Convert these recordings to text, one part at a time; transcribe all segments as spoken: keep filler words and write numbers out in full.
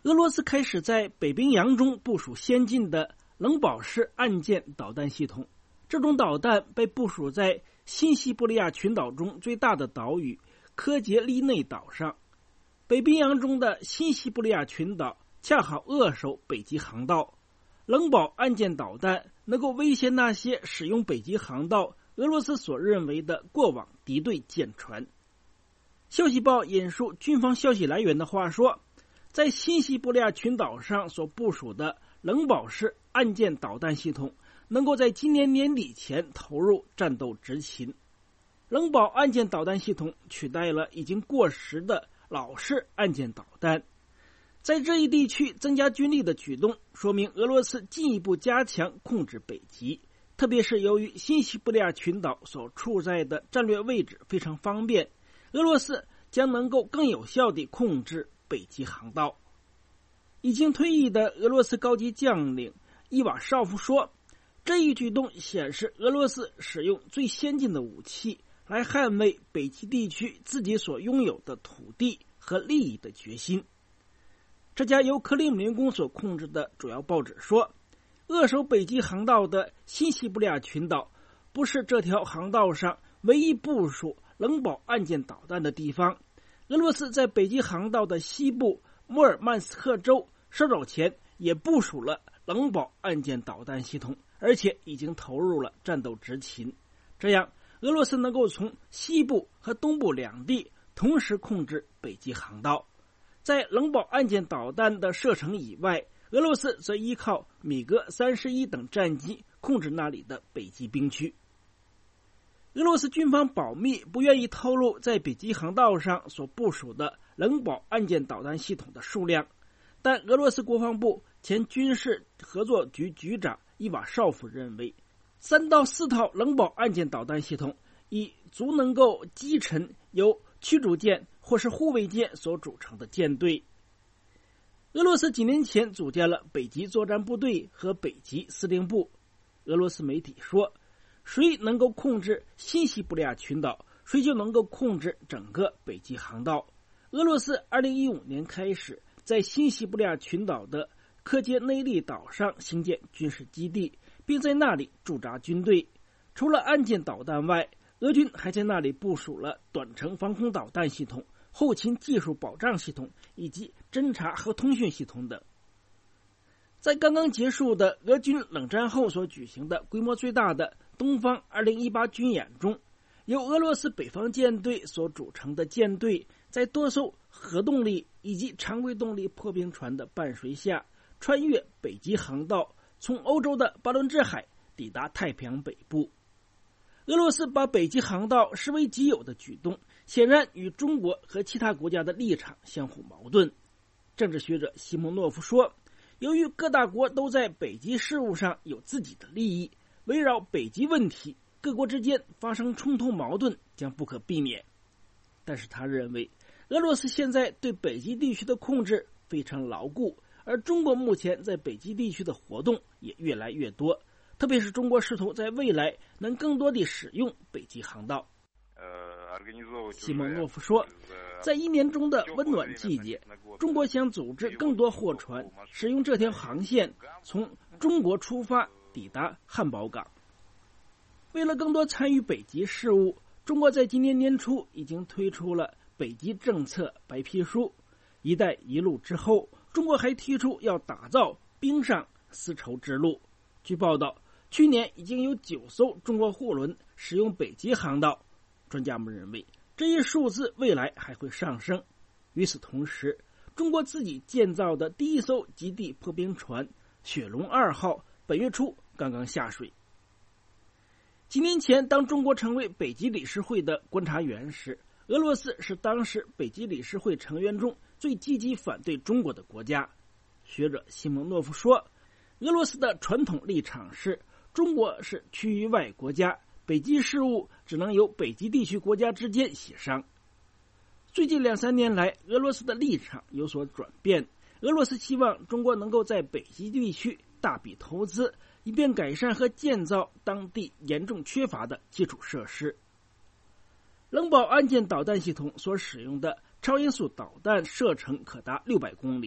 俄罗斯开始在北冰洋中部署先进的冷保式岸舰导弹系统，这种导弹被部署在新西伯利亚群岛中最大的岛屿科杰利内岛上。北冰洋中的新西伯利亚群岛恰好扼守北极航道，冷保岸舰导弹能够威胁那些使用北极航道俄罗斯所认为的过往敌对舰船。消息报引述军方消息来源的话说，在新西伯利亚群岛上所部署的冷保式岸舰导弹系统能够在今年年底前投入战斗执勤。冷保岸舰导弹系统取代了已经过时的老式岸舰导弹，在这一地区增加军力的举动，说明俄罗斯进一步加强控制北极，特别是由于新西伯利亚群岛所处在的战略位置非常方便，俄罗斯将能够更有效地控制北极航道。已经退役的俄罗斯高级将领伊瓦绍夫说，这一举动显示俄罗斯使用最先进的武器来捍卫北极地区自己所拥有的土地和利益的决心。这家由克里姆林宫所控制的主要报纸说，扼守北极航道的新西伯利亚群岛不是这条航道上唯一部署冷保岸舰导弹的地方。俄罗斯在北极航道的西部穆尔曼斯克州稍早前也部署了冷保岸舰导弹系统，而且已经投入了战斗执勤。这样，俄罗斯能够从西部和东部两地同时控制北极航道。在冷保岸舰导弹的射程以外，俄罗斯则依靠米格三十一等战机控制那里的北极冰区。俄罗斯军方保密，不愿意透露在北极航道上所部署的冷保岸舰导弹系统的数量，但俄罗斯国防部前军事合作局局长伊瓦绍夫认为，三到四套冷保岸舰导弹系统已足能够击沉由驱逐舰或是护卫舰所组成的舰队。俄罗斯几年前组建了北极作战部队和北极司令部。俄罗斯媒体说，谁能够控制新西伯利亚群岛，谁就能够控制整个北极航道。俄罗斯二零一五年开始在新西伯利亚群岛的科杰内利岛上兴建军事基地，并在那里驻扎军队。除了岸舰导弹外，俄军还在那里部署了短程防空导弹系统、后勤技术保障系统以及侦察和通讯系统等。在刚刚结束的俄军冷战后所举行的规模最大的东方二零一八军演中，由俄罗斯北方舰队所组成的舰队在多艘核动力以及常规动力破冰船的伴随下，穿越北极航道，从欧洲的巴伦支海抵达太平洋北部。俄罗斯把北极航道视为己有的举动，显然与中国和其他国家的立场相互矛盾。政治学者西蒙诺夫说，由于各大国都在北极事务上有自己的利益，围绕北极问题，各国之间发生冲突矛盾将不可避免。但是他认为，俄罗斯现在对北极地区的控制非常牢固，而中国目前在北极地区的活动也越来越多，特别是中国试图在未来能更多地使用北极航道。西蒙诺夫说，在一年中的温暖季节，中国想组织更多货船使用这条航线从中国出发抵达汉堡港。为了更多参与北极事务，中国在今年年初已经推出了北极政策白皮书。一带一路之后，中国还提出要打造冰上丝绸之路。据报道，去年已经有九艘中国货轮使用北极航道。专家们认为，这一数字未来还会上升。与此同时，中国自己建造的第一艘极地破冰船雪龙二号本月初刚刚下水。几年前，当中国成为北极理事会的观察员时，俄罗斯是当时北极理事会成员中最积极反对中国的国家。学者西蒙诺夫说，俄罗斯的传统立场是中国是区域外国家，北极事务只能由北极地区国家之间协商。最近两三年来，俄罗斯的立场有所转变，俄罗斯希望中国能够在北极地区大笔投资，以便改善和建造当地严重缺乏的基础设施。冷保岸舰导弹系统所使用的超音速导弹射程可达六百公里，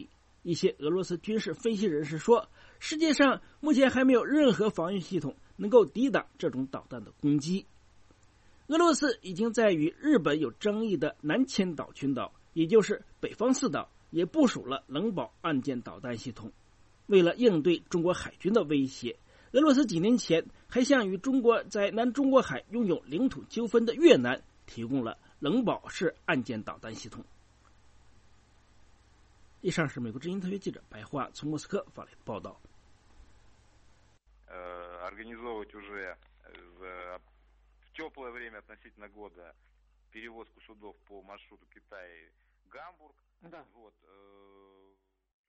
一些俄罗斯军事分析人士说，世界上目前还没有任何防御系统能够抵挡这种导弹的攻击。俄罗斯已经在与日本有争议的南千岛群岛，也就是北方四岛，也部署了冷堡岸舰导弹系统。为了应对中国海军的威胁，俄罗斯几年前还向与中国在南中国海拥有领土纠纷的越南提供了冷堡式岸舰导弹系统。以上是美国之音特约记者白桦从莫斯科发来的报道。 Организовывать уже в теплое время относительно года перевозку судов по маршруту Китай-Гамбург. Да. Вот.